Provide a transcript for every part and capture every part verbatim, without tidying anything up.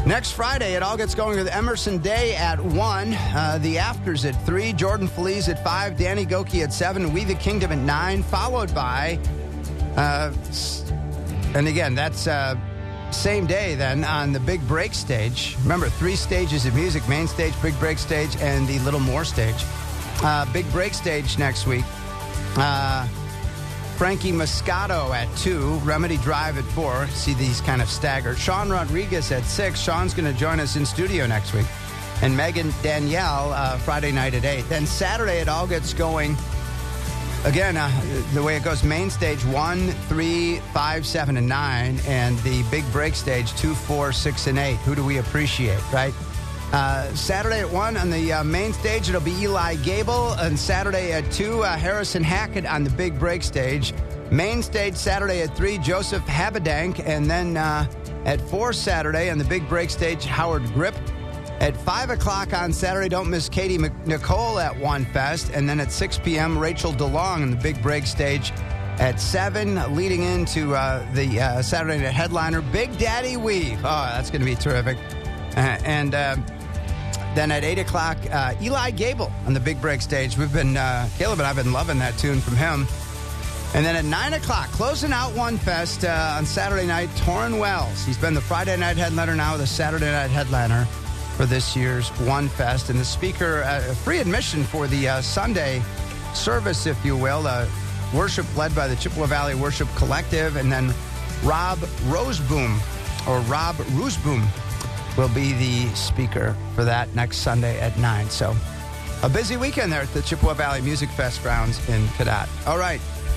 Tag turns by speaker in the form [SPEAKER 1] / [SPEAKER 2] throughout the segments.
[SPEAKER 1] Next Friday, it all gets going with Emerson Day at one, uh, The Afters at three, Jordan Feliz at five, Danny Goki at seven, We the Kingdom at nine, followed by, uh, and again, that's uh, same day then on the Big Break stage. Remember, three stages of music, main stage, Big Break stage, and the Little More stage. Uh, Big Break stage next week. Uh, Frankie Moscato at two, Remedy Drive at four. See these kind of staggered. Sean Rodriguez at six. Sean's going to join us in studio next week. And Megan Danielle uh, Friday night at eight. Then Saturday it all gets going. Again, uh, the way it goes, main stage one, three, five, seven, and nine. And the Big Break stage two, four, six, and eight. Who do we appreciate, right? Uh, Saturday at one on the uh, main stage, it'll be Eli Gable. And Saturday at two, uh, Harrison Hackett on the Big Break stage. Main stage Saturday at three, Joseph Habedank. And then uh, at four Saturday on the Big Break stage, Howard Grip. At five o'clock on Saturday, don't miss Katie Nicole at One Fest. And then at six p.m., Rachel DeLong on the Big Break stage. At seven, leading into uh, the uh, Saturday night headliner, Big Daddy Weave. Oh, that's going to be terrific. Uh, and... Uh, Then at eight o'clock, uh, Eli Gable on the Big Break stage. We've been, uh, Caleb and I have been loving that tune from him. And then at nine o'clock, closing out One Fest uh, on Saturday night, Torrin Wells. He's been the Friday night headliner, now the Saturday night headliner for this year's One Fest. And the speaker, uh, free admission for the uh, Sunday service, if you will, uh, worship led by the Chippewa Valley Worship Collective. And then Rob Roseboom, or Rob Rooseboom, will be the speaker for that next Sunday at nine. So a busy weekend there at the Chippewa Valley Music Fest grounds in Cadott. All right.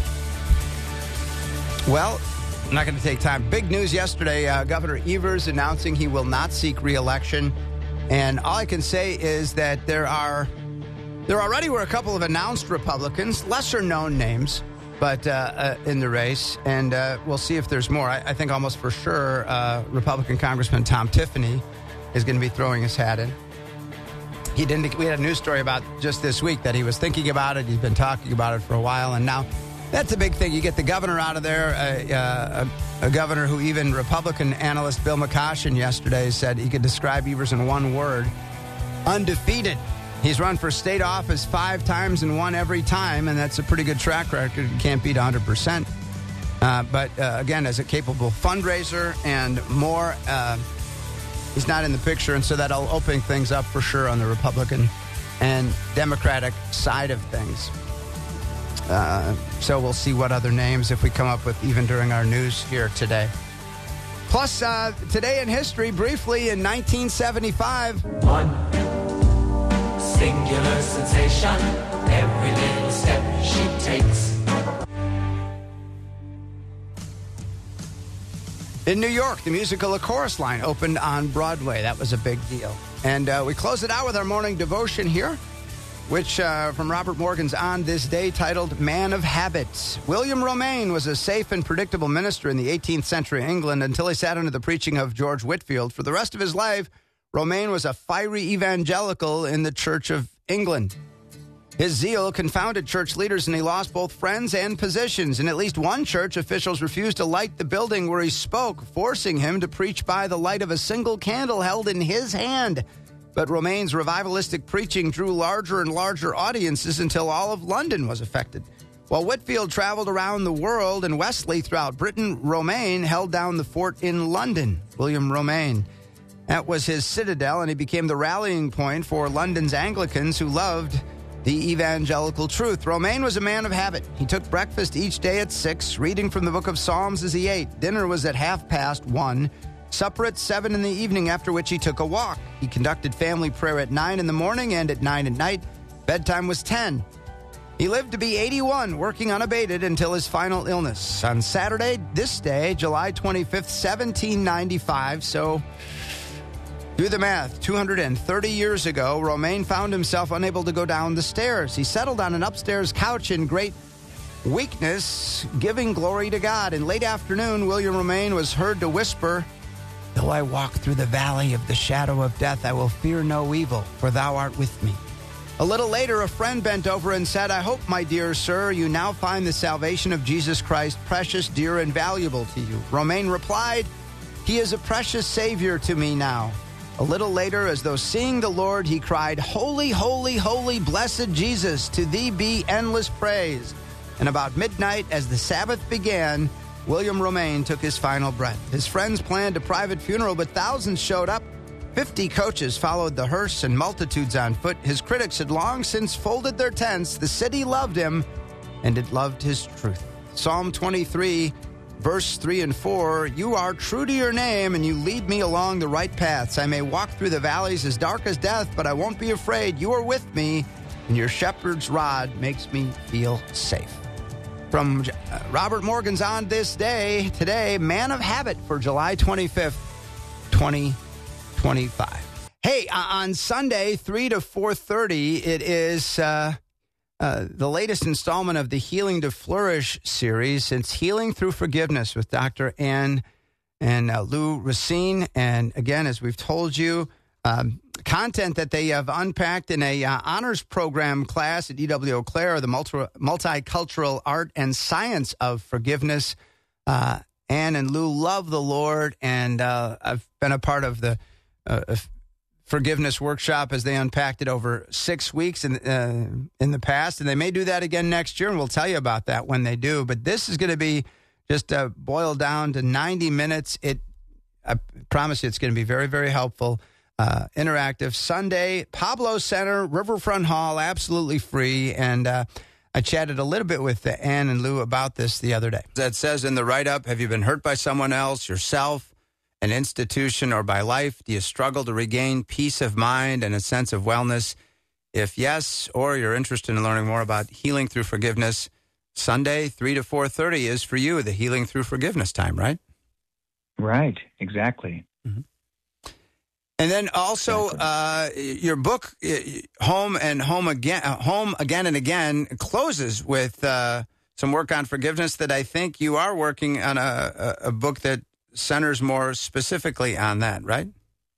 [SPEAKER 1] Well, I'm not going to take time. Big news yesterday. Uh, Governor Evers announcing he will not seek re-election. And all I can say is that there are, there already were a couple of announced Republicans, lesser-known names, but uh, uh, in the race, and uh, we'll see if there's more. I, I think almost for sure uh, Republican Congressman Tom Tiffany is going to be throwing his hat in. He didn't. We had a news story about just this week that he was thinking about it. He's been talking about it for a while, and now that's a big thing. You get the governor out of there, uh, uh, a, a governor who even Republican analyst Bill McCoshen yesterday said he could describe Evers in one word: undefeated. He's run for state office five times and won every time, and that's a pretty good track record. You can't beat one hundred percent. Uh, but, uh, again, as a capable fundraiser and more, uh, he's not in the picture, and so that'll open things up for sure on the Republican and Democratic side of things. Uh, so we'll see what other names, if we come up with, even during our news here today. Plus, uh, today in history, briefly, in nineteen seventy-five...
[SPEAKER 2] One singular sensation, every little step she takes.
[SPEAKER 1] In New York, the musical A Chorus Line opened on Broadway. That was a big deal. And uh, we close it out with our morning devotion here, which uh, from Robert Morgan's On This Day, titled Man of Habits. William Romaine was a safe and predictable minister in the eighteenth century England until he sat under the preaching of George Whitefield. For the rest of his life, Romaine was a fiery evangelical in the Church of England. His zeal confounded church leaders, and he lost both friends and positions. In at least one church, officials refused to light the building where he spoke, forcing him to preach by the light of a single candle held in his hand. But Romaine's revivalistic preaching drew larger and larger audiences until all of London was affected. While Whitefield traveled around the world and Wesley throughout Britain, Romaine held down the fort in London. William Romaine. That was his citadel, and he became the rallying point for London's Anglicans who loved the evangelical truth. Romaine was a man of habit. He took breakfast each day at six, reading from the book of Psalms as he ate. Dinner was at half past one. Supper at seven in the evening, after which he took a walk. He conducted family prayer at nine in the morning and at nine at night. Bedtime was ten. He lived to be eighty-one, working unabated until his final illness. On Saturday, this day, July twenty-fifth, seventeen ninety-five, so do the math, two hundred thirty years ago, Romaine found himself unable to go down the stairs. He settled on an upstairs couch in great weakness, giving glory to God. In late afternoon, William Romaine was heard to whisper, "Though I walk through the valley of the shadow of death, I will fear no evil, for thou art with me." A little later, a friend bent over and said, "I hope, my dear sir, you now find the salvation of Jesus Christ precious, dear, and valuable to you." Romaine replied, He is a precious Savior to me now. A little later, as though seeing the Lord, he cried, Holy, holy, holy, blessed Jesus, to thee be endless praise. And about midnight, as the Sabbath began, William Romaine took his final breath. His friends planned a private funeral, but thousands showed up. Fifty coaches followed the hearse and multitudes on foot. His critics had long since folded their tents. The city loved him, and it loved his truth. Psalm twenty-three, verse three and four, You are true to your name, and you lead me along the right paths. I may walk through the valleys as dark as death, but I won't be afraid. You are with me, and your shepherd's rod makes me feel safe. From uh, Robert Morgan's On This Day, today, Man of Habit for July twenty-fifth, twenty twenty-five. Hey, uh, on Sunday, three to four thirty, it is uh, uh, the latest installment of the Healing to Flourish series. It's Healing Through Forgiveness with Doctor Ann and uh, Lou Racine. And again, as we've told you, um, content that they have unpacked in a uh, honors program class at E W Eau Claire, the multi- multicultural art and science of forgiveness. Uh, Ann and Lou love the Lord, and uh, I've been a part of the uh, forgiveness workshop as they unpacked it over six weeks in uh, in the past, and they may do that again next year, and we'll tell you about that when they do. But this is going to be just uh, boiled down to ninety minutes. It, I promise you, it's going to be very, very helpful. Uh, interactive Sunday, Pablo Center, Riverfront Hall, absolutely free. And uh, I chatted a little bit with uh, Ann and Lou about this the other day. That says in the write-up, have you been hurt by someone else, yourself, an institution, or by life? Do you struggle to regain peace of mind and a sense of wellness? If yes, or you're interested in learning more about healing through forgiveness, Sunday, three to four thirty is for you, the Healing Through Forgiveness time, right?
[SPEAKER 3] Right, exactly.
[SPEAKER 1] Mm-hmm. And then also uh, your book, Home and Home Again, Home Again and Again, closes with uh, some work on forgiveness that I think you are working on a, a book that centers more specifically on that, right?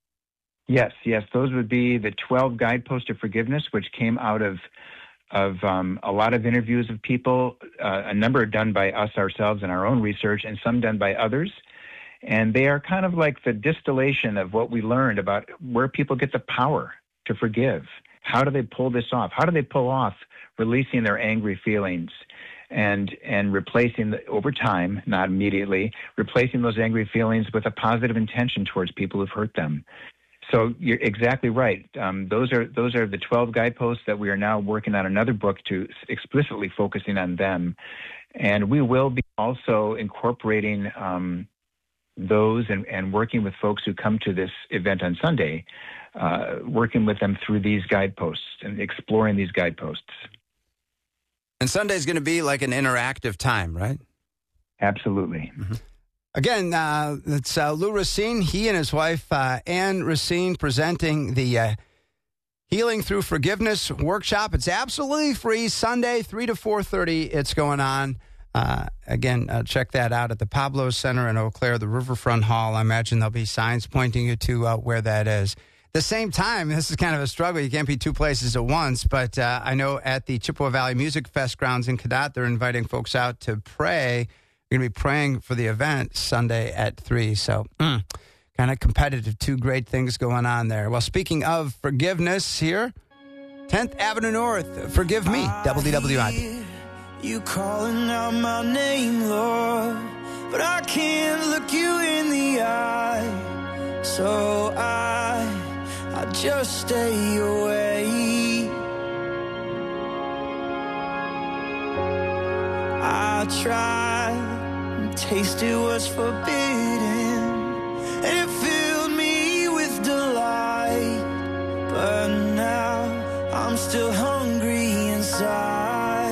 [SPEAKER 3] Yes, yes. Those would be the twelve Guideposts to Forgiveness, which came out of of um, a lot of interviews of people, uh, a number done by us ourselves in our own research, and some done by others. And they are kind of like the distillation of what we learned about where people get the power to forgive. How do they pull this off? How do they pull off releasing their angry feelings and and replacing, the, over time, not immediately, replacing those angry feelings with a positive intention towards people who've hurt them? So you're exactly right. Um, those are those are the twelve guideposts that we are now working on another book to explicitly focusing on them. And we will be also incorporating um, those and, and working with folks who come to this event on Sunday, uh, working with them through these guideposts and exploring these guideposts.
[SPEAKER 1] And Sunday is going to be like an interactive time, right?
[SPEAKER 3] Absolutely.
[SPEAKER 1] Mm-hmm. Again, uh, it's uh, Lou Racine. He and his wife, uh, Ann Racine, presenting the uh, Healing Through Forgiveness workshop. It's absolutely free. Sunday, three to four thirty, it's going on. Uh, again, uh, check that out at the Pablo Center in Eau Claire, the Riverfront Hall. I imagine there'll be signs pointing you to uh, where that is. At the same time, this is kind of a struggle. You can't be two places at once, but uh, I know at the Chippewa Valley Music Fest grounds in Cadott, they're inviting folks out to pray. You're going to be praying for the event Sunday at three. So mm, kind of competitive, two great things going on there. Well, speaking of forgiveness here, tenth Avenue North, Forgive Me, W D W I.
[SPEAKER 4] You calling out my name, Lord, but I can't look you in the eye, so I, I just stay away. I tried, tasted what's forbidden, and it filled me with delight, but now I'm still hungry inside.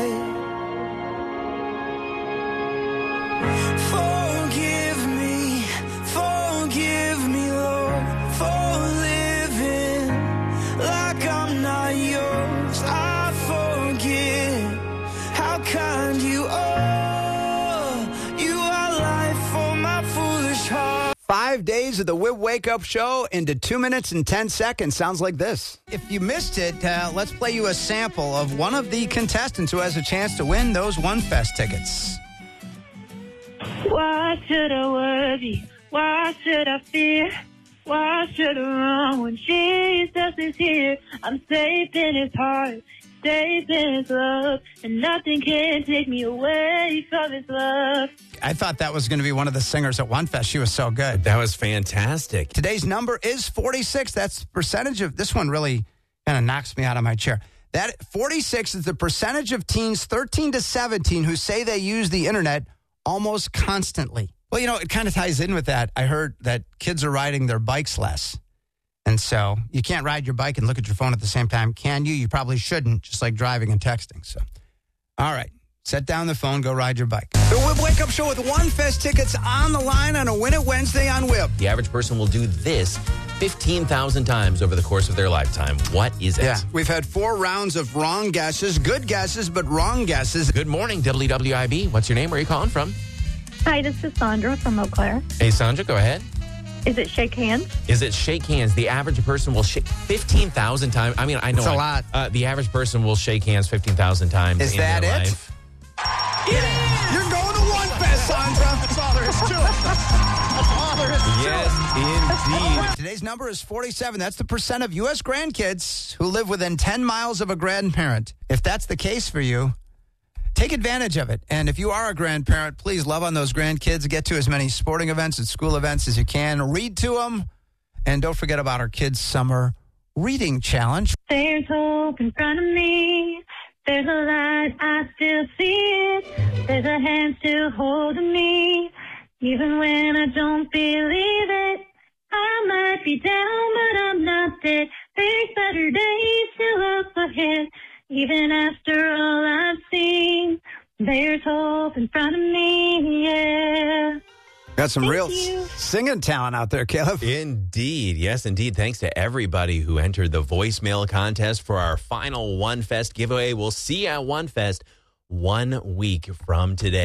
[SPEAKER 4] Forgive me, forgive me, Lord, for living like I'm not yours. I forget how kind you are. You are life for my foolish heart.
[SPEAKER 1] Five days of the W I B Wake Up Show into two minutes and ten seconds. Sounds like this. If you missed it, uh, let's play you a sample of one of the contestants who has a chance to win those One Fest tickets.
[SPEAKER 5] Why should I worry Why should I fear? Why should I run when Jesus is here? I'm safe in his heart, safe in his love, and nothing can take me away from his love.
[SPEAKER 1] I thought that was going to be one of the singers at One Fest. She was so good.
[SPEAKER 6] That was fantastic.
[SPEAKER 1] Today's number is forty-six. That's the percentage of, this one really kind of knocks me out of my chair. That forty-six is the percentage of teens thirteen to seventeen who say they use the internet almost constantly. Well, you know, it kind of ties in with that. I heard that kids are riding their bikes less. And so you can't ride your bike and look at your phone at the same time, can you? You probably shouldn't, just like driving and texting. So, all right. Set down the phone, go ride your bike. The Whip Wake Up Show with One Fest tickets on the line on a Win It Wednesday on Whip.
[SPEAKER 6] The average person will do this fifteen thousand times over the course of their lifetime. What is it?
[SPEAKER 1] Yeah, we've had four rounds of wrong guesses, good guesses, but wrong guesses.
[SPEAKER 6] Good morning, W W I B. What's your name? Where are you calling from?
[SPEAKER 5] Hi, this is Sandra from Eau Claire.
[SPEAKER 6] Hey, Sandra, go ahead.
[SPEAKER 5] Is it shake hands?
[SPEAKER 6] Is it shake hands? The average person will shake fifteen thousand times. I mean, I know.
[SPEAKER 1] That's a
[SPEAKER 6] I,
[SPEAKER 1] lot.
[SPEAKER 6] Uh, the average person will shake hands fifteen thousand times
[SPEAKER 1] Is
[SPEAKER 6] in
[SPEAKER 1] that
[SPEAKER 6] their
[SPEAKER 1] it?
[SPEAKER 6] life.
[SPEAKER 1] Yeah. You're going to One Fest, Sandra. That's all there is to it. That's all there is to
[SPEAKER 6] Yes, indeed.
[SPEAKER 1] Today's number is forty-seven. That's the percent of U S grandkids who live within ten miles of a grandparent. If that's the case for you, take advantage of it. And if you are a grandparent, please love on those grandkids. Get to as many sporting events and school events as you can. Read to them. And don't forget about our kids' summer reading challenge.
[SPEAKER 5] There's hope in front of me. There's a light, I still see it. There's a hand still holding me. Even when I don't believe it, I might be down, but I'm not dead. There's better days still up ahead. Even after all I've seen, there's hope in front of me, yeah.
[SPEAKER 1] Got some
[SPEAKER 5] Thank
[SPEAKER 1] real
[SPEAKER 5] you.
[SPEAKER 1] s- singing talent out there, Caleb.
[SPEAKER 6] Indeed. Yes, indeed. Thanks to everybody who entered the voicemail contest for our final One Fest giveaway. We'll see you at One Fest one week from today.